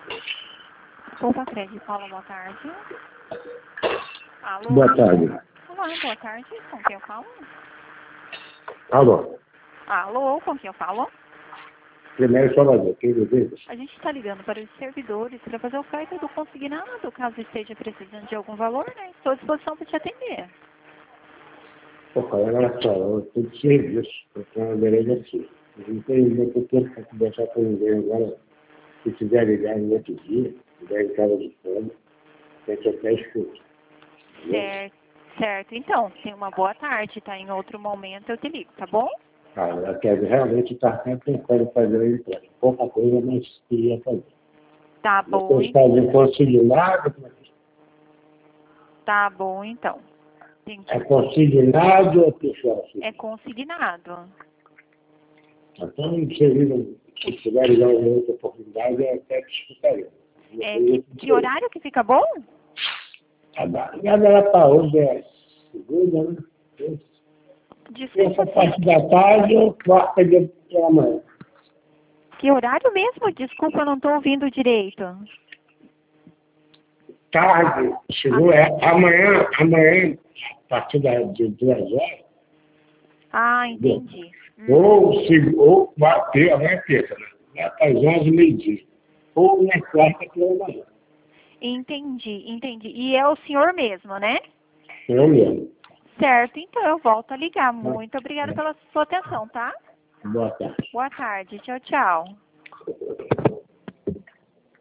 Opa, Fred, Paula, boa tarde. Alô? Boa tarde. Olá, boa tarde. Com quem eu falo? Alô? Alô, com quem eu falo? Primeiro Salvador, quem deseja? A gente está ligando para os servidores para fazer oferta do consignado, caso esteja precisando de algum valor, né? Estou à disposição para te atender. Pô, cara, olha só, eu estou de serviço, eu tenho uma beleza aqui. Eu não tenho muito tempo para conversar com ninguém agora. Se quiser ligar no outro dia, se quiser em casa de fome, tem que até escutar. Certo, certo. Então, tenha uma boa tarde, tá? Em outro momento eu te ligo, tá bom? Cara, a Kevin realmente está sempre tentando fazer o empréstimo. Pouca coisa, mas queria fazer. Tá bom, Vocês fazem consignado? tá bom, então. É consignado ou é pessoal? É consignado. Então, se tiver ligar uma outra oportunidade, eu até te escutaria. Que horário que fica bom? A barrigada era para hoje, é segunda, né? Desculpa, Essa parte da tarde ou quarta pela manhã. que horário mesmo? Desculpa, eu não estou ouvindo direito. Tarde, chegou, amanhã, a partir de 2 horas. Ah, entendi. Ou bater, amanhã é terça, né? Lá para as 11, meio-dia. Ou na quarta pela manhã. Entendi. E é o senhor mesmo, né? Eu mesmo. Certo, então eu volto a ligar. Muito obrigada pela sua atenção, tá? Boa tarde. Boa tarde. Tchau, tchau.